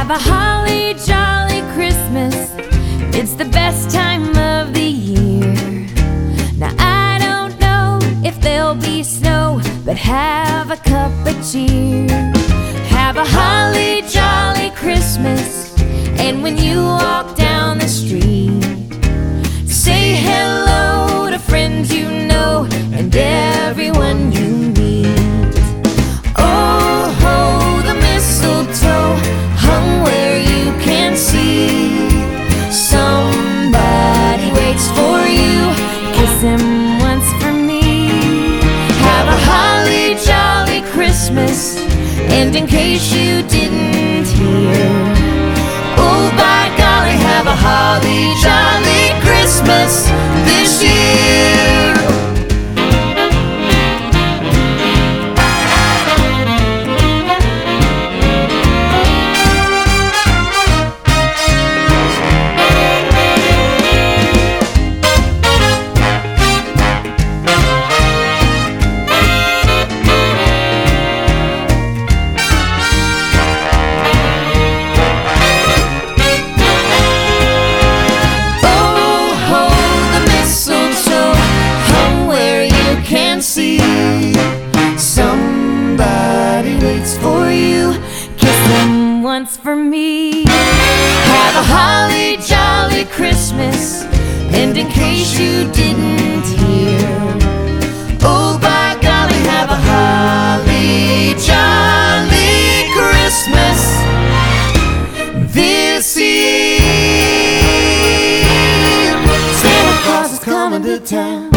Have a holly jolly Christmas. It's the best time of the year. Now I don't know if there'll be snow, but have a cup of cheer. Have a holly jolly Christmas, and when you walk down the street, say hello to friends you know and everyone you meet. Oh ho, the mistletoe hung where you can see. Somebody waits for you, kiss him once for me. Have a holly jolly Christmas, and in case you didn't hear, oh by golly, have a holly jolly Christmas this year. Somebody waits for you, kiss them once for me. Have a holly jolly Christmas, and in case you didn't hear, oh by golly, have a holly jolly Christmas this year. Santa Claus is coming to town.